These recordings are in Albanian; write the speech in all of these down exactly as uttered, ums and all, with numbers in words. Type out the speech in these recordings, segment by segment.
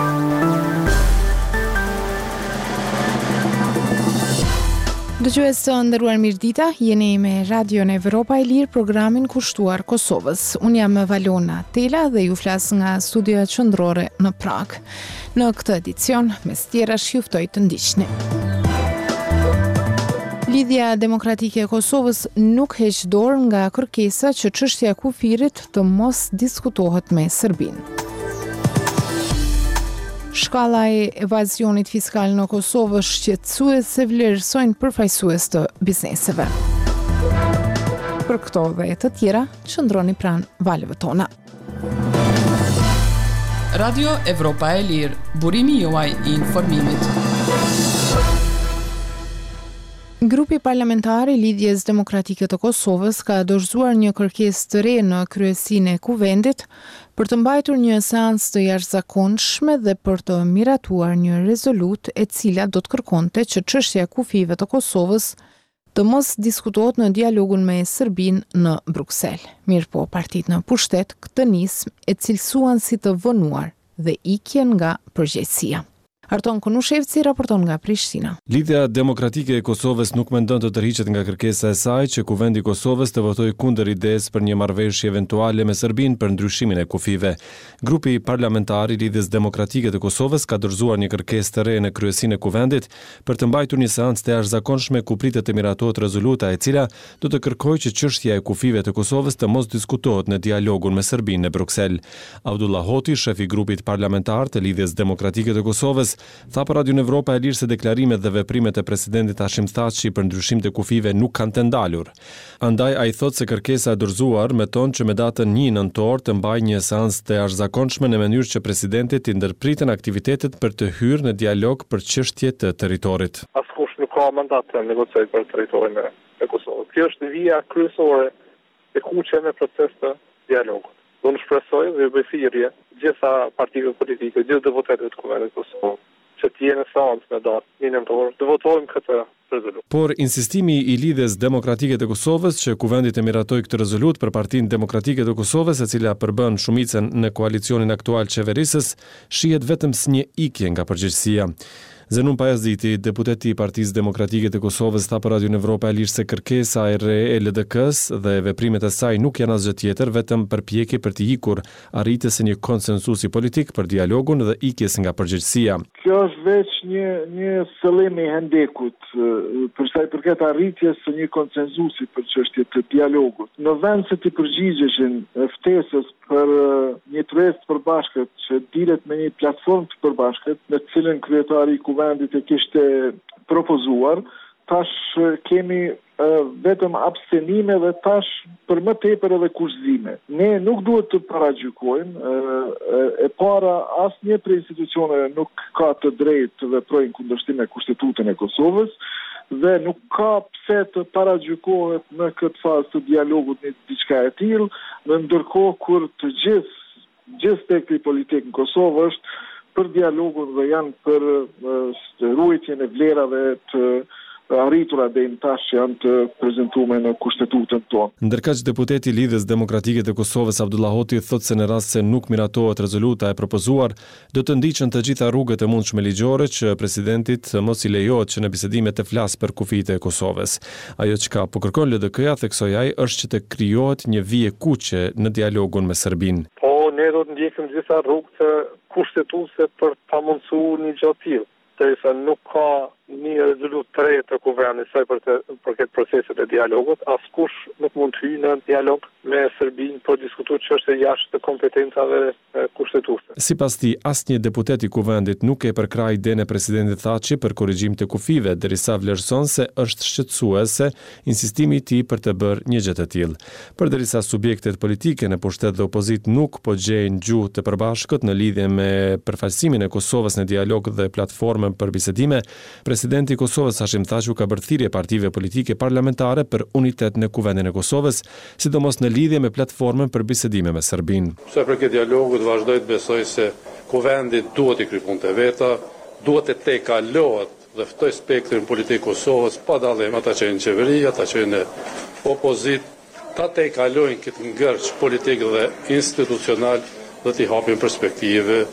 Dëgjues të nderuar mirëdita, jeni me Radion Evropa e Lirë, programin kushtuar Kosovës. Unë jam Valona Tela dhe ju flas nga studioja qendrore në Prag. Në këtë edicion, mes tjerash ju ftoj të ndiqni. Lidhja Demokratike e Kosovës nuk heq dorë nga kërkesa që çështja e kufirit të mos diskutohet me Serbinë. Shkalla e evazionit fiskal në Kosovë shqetësuese vlerësojnë përfaqësues të bizneseve. Për këto dhe të tjera, qëndroni pranë valëve tona. Radio Evropa e Lirë, burimi juaj i informimit. Grupi parlamentar i Lidhjes Demokratike të Kosovës ka dorëzuar një kërkesë të re në kryesinë e kuvendit për të mbajtur një seancë të jashtëzakonshme dhe për të miratuar një rezolutë e cila do të kërkonte që çështja e kufive të Kosovës të mos diskutohet në dialogun me Serbinë në Bruksel. Mirëpo partitë në pushtet këtë nismë e cilësuan si të vonuar dhe ikjen nga përgjegjësia. Arton Konushevci raporton nga Prishtina. Lidhja Demokratike e Kosovës nuk mendon të tërhiqet nga kërkesa e saj që Kuvendi i Kosovës të votojë kundër idesë për një marrëveshje eventuale me Serbinë për ndryshimin e kufive. Grupi parlamentar i Lidhjes Demokratike të Kosovës ka dorëzuar një kërkesë të re në kryesinë e Kuvendit për të mbajtur një seancë të jashtëzakonshme ku pritet të miratohet rezoluta e cila do të kërkojë që çështja e kufive të Kosovës të mos diskutohet në dialogun me Serbinë në Bruksel. Abdullah Hoti, shefi i grupit parlamentar të Lidhjes Demokratike të Kosovës, tha për Radio Evropa e Lirë se deklarimet dhe veprimet e presidentit Hashim Thaçi për ndryshim të kufive nuk kanë të ndalur. Andaj ai thotë se kërkesa e dorëzuar meton që me datën një nëntor të mbajë një seancë të jashtëzakonshme në mënyrë që presidenti të ndërpritën aktivitetet për të hyrë në dialog për çështje të territorit. Askush nuk ka mandat të negociojë për territorin e Kosovës. Kjo është vija kryesore e kuqe në proces të dialogut. Unë shpresoj dhe bëj thirrje gjitha partive politike, gjithë deputetët të Kuvendit të Kosovës, që të jenë në seancë në datë një nëntor, të votojmë këtë rezolutë. Por insistimi i Lidhjes Demokratike të Kosovës që Kuvendi të miratojë këtë rezolutë për Partinë Demokratike të Kosovës, e cila përbën shumicën në koalicionin aktual qeverisës, shihet vetëm si një ikje nga përgjegjësia. Zenun Pajazditi, deputeti i Partisë Demokratike të Kosovës, tha për Radio Evropa e Lirë se kërkesa e re e L D K-s dhe veprimet e saj nuk janë asgjë tjetër, vetëm përpjekje për të ikur arritjes së një konsensusi politik për dialogun dhe ikjes nga përgjegjësia. Kjo është veç një një fillim i hendekut për sa i përket arritjes së një konsensusi për çështjet të dialogut. Në vend se të përgjigjeshin ftesës për një tresë të përbashkët që dilet me një platformë të përbashkët, në të cilën kryetari i Kuvendit e kishte propozuar, tash kemi uh, vetëm abstenime dhe tash për më tepër edhe kushëzime. Ne nuk duhet të paragjykojmë, uh, e para asnjë prej institucioneve nuk ka të drejtë të veprojë në kundërshtim me Kushtetutën e Kosovës dhe nuk ka pse të paragjykohet në këtë fazë të dialogut në diçka e tillë, në ndërkohë kur të gjithë gjithë spektri politik në Kosovë është për dialogun dhe janë për uh, ruajtjen e vlerave të arritura deri më tash që janë të prezantuara në kushtetutën tonë. Ndërkaq deputeti i Lidhjes Demokratike të Kosovës Abdullah Hoti thotë se në rast se nuk miratohet rezoluta e propozuar, do të ndiqen të gjitha rrugët e mundshme ligjore që presidentit mos i lejohet që në bisedime të flasë për kufitë e Kosovës. Ajo çka po kërkon L D K-ja, theksoi ai, është që të krijohet një vije kuqe në dialogun me Serbinë. Po ne do të ndjekim gjitha rrugët të kushtetuese për ta mundsuar një gjë të tillë. Derisa nuk ka një rezolutë të re të Kuvendit saj për të për këtë proceset e dialogut, askush nuk mund të hyjë në dialog me Serbinë për diskutuar çështje jashtë të kompetencave kushtetuese. Sipas tij, asnjë deputet i Kuvendit nuk e përkrah idenë e presidentit Thaçi për korrigjim të kufive, derisa vlerëson se është shqetësuese insistimi i tij për të bërë një gjë të tillë. Përderisa subjektet politike në pushtet dhe opozit nuk po gjejnë gjuhë të përbashkët në lidhje me përfaqësimin e Kosovës në dialog dhe platformën për bisedime, presidenti i Kosovës Hashim Thaçi ka bërë thirrje partive politike parlamentare për unitet në Kuvendin e Kosovës, sidomos në lidhje me platformën për bisedime me Serbinë. Sa për këtë dialogut vazhdoj të besoj se Kuvendi duhet i kryej punët e veta, duhet të tejkalohet dhe ftoj spektrin politik Kosovës pa dallim, ata që janë në qeveri, ata që janë në opozit, ta tejkalojnë këtë ngërç politik dhe institucional dhe t'i hapin perspektive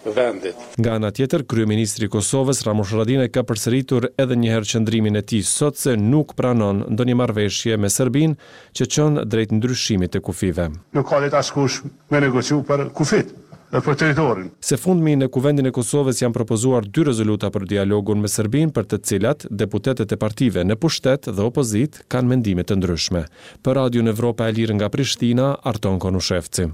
vendit. Nga ana tjetër, kryeministri i Kosovës Ramush Haradinaj ka përsëritur edhe një herë qëndrimin e tij sot se nuk pranon ndonjë marrëveshje me Serbinë që çon drejt ndryshimit të kufive. Nuk ka letë askush me negociu për kufit dhe për teritorin. Se fundmi në Kuvendin e Kosovës janë propozuar dy rezoluta për dialogun me Serbinë, për të cilat deputetët e partive në pushtet dhe opozit kanë mendime të ndryshme. Për Radion Evropa e Lirë nga Prishtina, Arton Konushevci.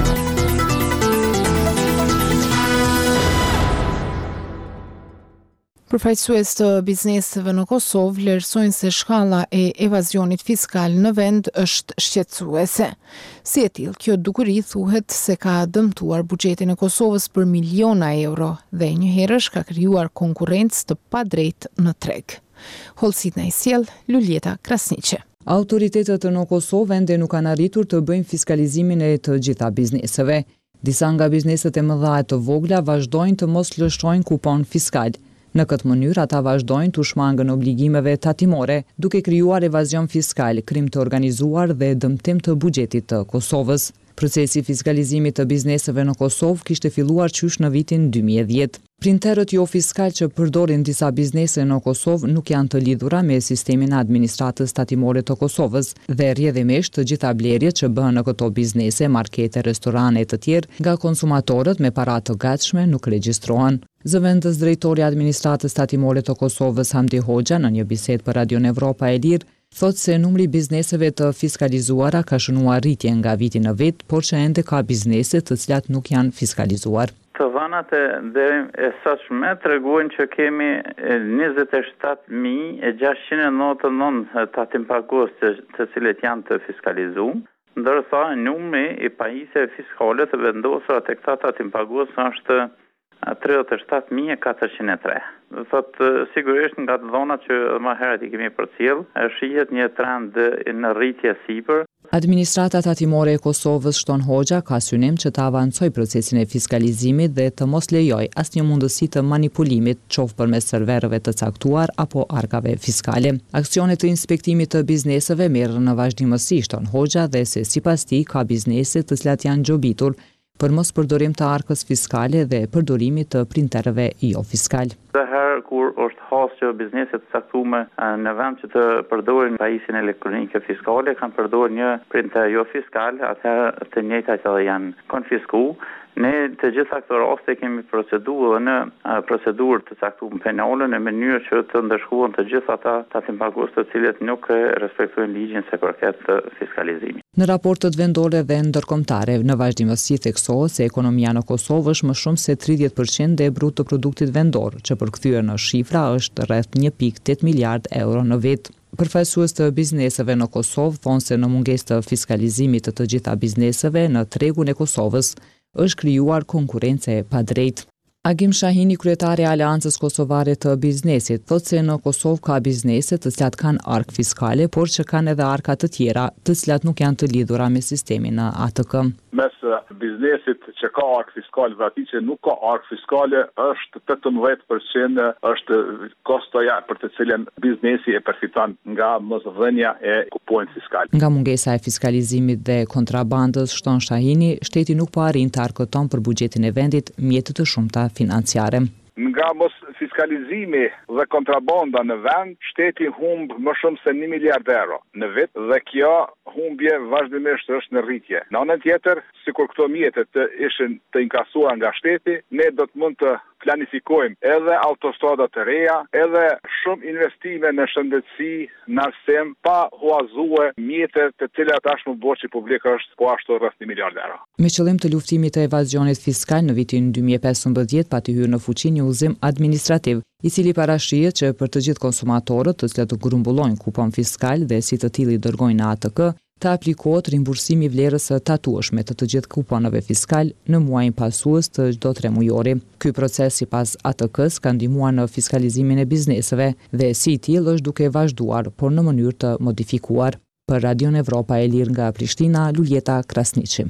Përfaqësues të bizneseve në Kosovë vlerësojnë se shkalla e evazionit fiskal në vend është shqetësuese. Si e tillë, kjo dukuri thuhet se ka dëmtuar buxhetin e Kosovës për miliona euro dhe njëherësh ka krijuar konkurrencë të padrejtë në treg. Holsit na i sjell Luljeta Krasniqe. Autoritetet në Kosovë ende nuk kanë arritur të bëjnë fiskalizimin e të gjitha bizneseve. Disa nga bizneset e mëdha e të vogla vazhdojnë të mos lëshojnë kupon fiskal. Në këtë mënyrë, ata vazhdojnë të shmangën obligimeve tatimore, duke krijuar evazion fiskal, krim të organizuar dhe dëmtim të buxhetit të Kosovës. Procesi i fiskalizimit të bizneseve në Kosovë kishte filluar qysh në vitin dy mijë e dhjetë. Printerët jo fiskal që përdorin disa biznese në Kosovë nuk janë të lidhura me sistemin e administratës tatimore të Kosovës dhe rrjedhimisht të gjitha blerjet që bëhen në këto biznese, markete, restorane e të tjerë nga konsumatorët me para të gatshme nuk regjistrohen. Zëvendës drejtori i administratës tatimore të Kosovës Hamdi Hoxha në një bisedë për Radion Evropa e Lirë thotë se numri bizneseve të fiskalizuara ka shënuar rritje nga viti në vit, por që ende ka biznese të cilat nuk janë fiskalizuar. Të dhënat e deri e sotshme tregojnë që kemi njëzet e shtatë mijë e gjashtëqind e nëntëdhjetë e nëntë tatim-pagues të, të cilët janë të fiskalizuar, ndërsa numri i pajisjeve fiskale të vendosura tek këta tatim-pagues është tridhjetë e shtatë mijë e katërqind e tre. Do thotë sigurisht nga të dhënat që më herët i kemi përcjell, shihet një trend në rritje sipër. Administrata tatimore e Kosovës shton Hoxha ka synim që të avancoj procesin e fiskalizimit dhe të mos lejoj asnjë mundësi të manipulimit, qoftë përmes serverëve të caktuar apo arkave fiskale. Aksionet të inspektimit të bizneseve merren në vazhdimësi, shton Hoxha, dhe se sipas tij ka biznese të cilat janë gjobitur për mos përdorim të arkës fiskale dhe përdorimit të printerëve jo fiskal. Dhe herë kur është hasë që bizneset të caktuar në vend që të përdorin pajisjen elektronike fiskale, kanë përdorur një printer jo fiskal, atëherë të njëjtat edhe janë konfiskuar. Ne të gjitha këto raste kemi proceduar në procedurë të caktuar penale në mënyrë që të ndëshkohen të gjitha ata tatim-pagues të cilët nuk respektojnë ligjin se përket fiskalizimit. Në raportet vendore dhe ndërkombëtare, në vazhdimësi theksohet se ekonomia në Kosovë është më shumë se tridhjetë përqind e bruto produktit vendor, që përkthyer në shifra është rreth një pikë tetë miliard euro në vit. Përfaqësues të bizneseve në Kosovë thonë se në mungesë të fiskalizimit të të gjitha bizneseve në tregun e Kosovës është krijuar konkurrencë e padrejtë. Agim Shahini, kryetari i Aleancës Kosovare të Biznesit, thotë se në Kosovë ka biznese të cilat kanë ark fiskale, por që kanë edhe arka të tjera, të cilat nuk janë të lidhura me sistemin në A T K. Mes biznesit që ka ark fiskale dhe atij që nuk ka ark fiskale është tetëmbëdhjetë përqind është kostoja për të cilën biznesi e përfiton nga mosdhënia e kuponit fiskal. Nga mungesa e fiskalizimit dhe kontrabandës, shton Shahini, shteti nuk po arrin të arkëton për buxhetin e vendit mjete të shumta financiare. Nga mos fiskalizimi dhe kontrabanda në vend, shteti humb më shumë se një miliard euro në vit dhe kjo humbje vazhdimisht është në rritje. Në anën tjetër, sikur këto mjete të ishin të inkasuar nga shteti, ne do të mund të planifikojmë edhe autostrada të reja, edhe shumë investime në shëndetësi, në arsim, pa huazue mjete të cilat tashmë borxhi publik është po ashtu rreth një miliard euro. Me qëllim të luftimit të evazionit fiskal në vitin dy mijë e pesëmbëdhjetë pati hyrë në fuqi një udhëzim administrativ, i cili parashihet që për të gjithë konsumatorët të cilët grumbullojnë kupon fiskal dhe si të tillë i dërgojnë në A T K, të aplikohet rimbursimi vlerës së tatueshme të të gjithë kuponave fiskal në muajin pasues të çdo tre mujori. Ky proces sipas A T K-s ka ndihmuar në fiskalizimin e bizneseve dhe si i tillë është duke vazhduar, por në mënyrë të modifikuar. Për Radion Evropa e Lirë nga Prishtina, Luljeta Krasniqi.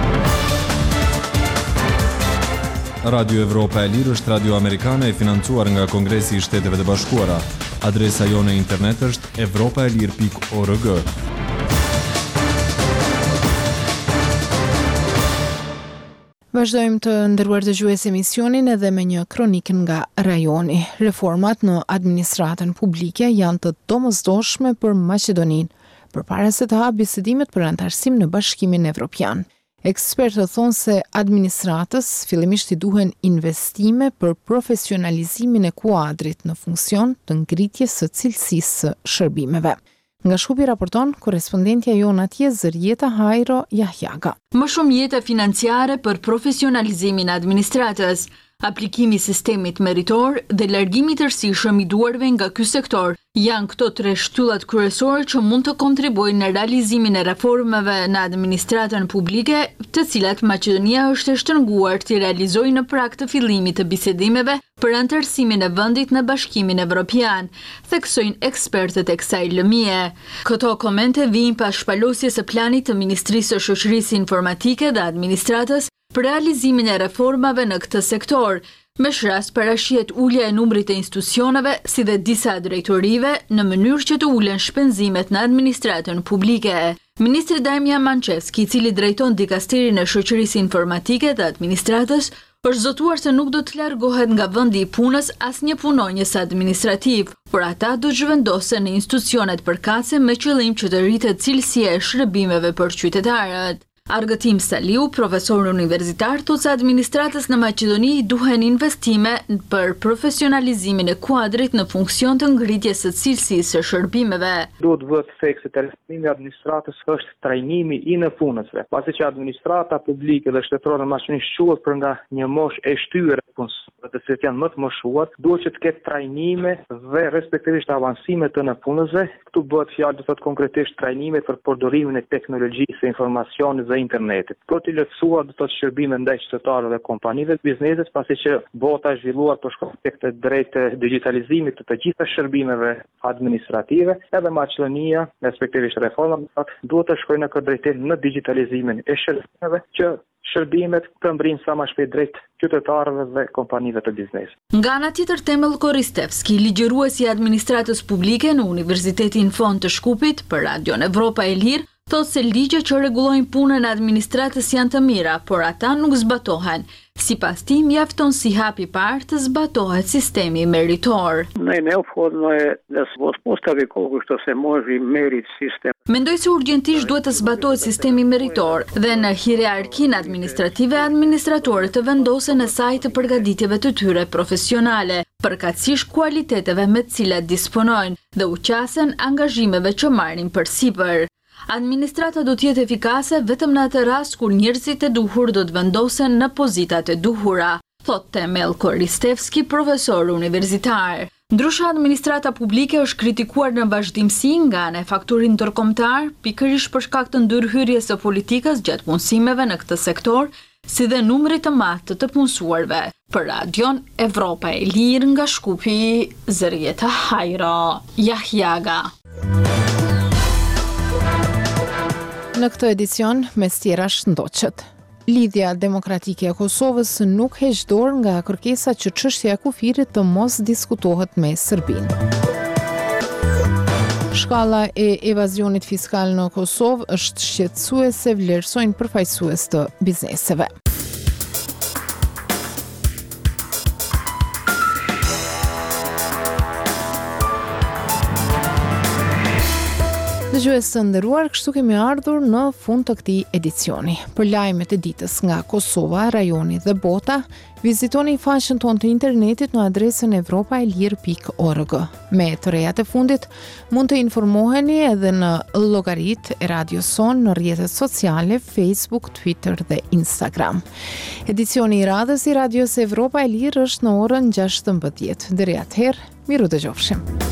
Radio Evropa e Lirë është radio amerikane e financuar nga Kongresi i Shteteve të Bashkuara. Adresa jone e internet është evropaelir pikë org. Vazhdojmë të nderuar dëgjues emisionin edhe me një kronikë nga rajoni. Reformat në administratën publike janë të domosdoshme për Maqedoninë, përpara se të hapë bisedimet për antarësim në Bashkimin Evropian. Ekspertët thonë se administratës fillimisht i duhen investime për profesionalizimin e kuadrit në funksion të ngritjes së cilësisë së shërbimeve. Nga Shkupi raporton korespondentja jon atje Zërjeta Hajro Jahjaga. Më shumë jetë financiare për profesionalizimin e administratës, aplikimi i sistemit meritor dhe largimi i tërësishëm i duarve nga ky sektor janë këto tre shtyllat kryesore që mund të kontribuojnë në realizimin e reformave në administratën publike, të cilat Maqedonia është e shtrënguar të realizojë në prag të fillimit të bisedimeve për antarësimin e vendit në Bashkimin Evropian, theksojnë ekspertët e kësaj lëmie. Këto komente vijnë pas shpalosjes së planit të Ministrisë së Shoqërisë Informatike dhe Administratës për realizimin e reformave në këtë sektor. Me shrast parashihet ulja e numrit të institucioneve si dhe disa drejtorive në mënyrë që të ulen shpenzimet në administratën publike. Ministri Damian Manchevski, i cili drejton dikasterin e shoqërisë informatike dhe administratës, është zotuar se nuk do të largohet nga vendi i punës asnjë punonjës administrativ, por ata do zhvendosen në institucionet përkatëse me qëllim që të rritet cilësia e shërbimeve për qytetarët. Argëtim Saliu, profesor universitar, thotë se administratës në Maqedoni duhen investime për profesionalizimin e kuadrit në funksion të ngritjes së cilësisë së shërbimeve. Duhet vëtë thekse të rëndësimi administratës është trajnimi i në punësve, pasi që administrata publike dhe shtetërore në Maqedoni quhet për nga një moshë e shtyre punësore dhe se janë më të moshuar, duhet që të ketë trajnime dhe respektivisht avancime të në punësve. Këtu bëhet fjalë do thotë konkretisht trajnime për përdorimin e teknologjisë së informacionit dhe internetit. Për të lehtësuar do të shërbime ndaj qytetarëve dhe kompanive të biznesit, pasi që bota është zhvilluar për shkak të drejtë digitalizimit të të gjitha shërbimeve administrative, edhe Maqedonia, respektivisht reforma, duhet të shkojë në këtë drejtim në digitalizimin e shërbimeve që shërbimet të mbrijnë sa më shpejt drejt qytetarëve dhe kompanive të biznesit. Nga ana tjetër, Temel Koristevski, ligjëruesi i administratës publike në Universitetin Fond të Shkupit për Radion Evropa e Lirë, thotë se ligjet që rregullojnë punën e administratës janë të mira, por ata nuk zbatohen. Sipas tij, mjafton si hap i parë të zbatohet sistemi meritor. Mendoj se urgjentisht duhet të zbatohet sistemi meritor dhe në hierarkinë administrative administratorët të vendosen në saj të përgatitjeve të tyre profesionale, përkatësisht kualiteteve me të cilat disponojnë dhe u qasen angazhimeve që marrin përsipër. Administrata do të jetë efikase vetëm në atë rast kur njerëzit e duhur do të vendosen në pozitat e duhura, thotë Temel Koristevski, profesor universitar. Ndryshe, administrata publike është kritikuar në vazhdimsi nga ana e faktorit ndërkombëtar, pikërisht për shkak të ndërhyrjes së politikës gjatë punësimeve në këtë sektor, si dhe numrit të madh të të punësuarve. Për Radion Evropa e Lirë nga Shkupi, Zërjeta Hajro Jahjaga. Në këtë edicion, mes tjera shëndoqet. Lidhja Demokratike e Kosovës nuk heq dorë nga kërkesa që çështja e kufirit të mos diskutohet me Serbinë. Shkalla e evazionit fiskal në Kosovë është shqetësuese, vlerësojnë përfaqësues të bizneseve. Dëgjues të nderuar, kështu kemi ardhur në fund të këtij edicioni. Për lajmet e ditës nga Kosova, rajoni dhe bota, vizitoni faqen tonë të internetit në adresën evropaelir pikë org. Me të rejat e fundit, mund të informoheni edhe në llogaritë e Radios Son në rrjetet sociale, Facebook, Twitter dhe Instagram. Edicioni i radhës i Radios Evropa e Lirë është në orën gjashtëmbëdhjetë. Deri atëherë, miru dëgjofshim.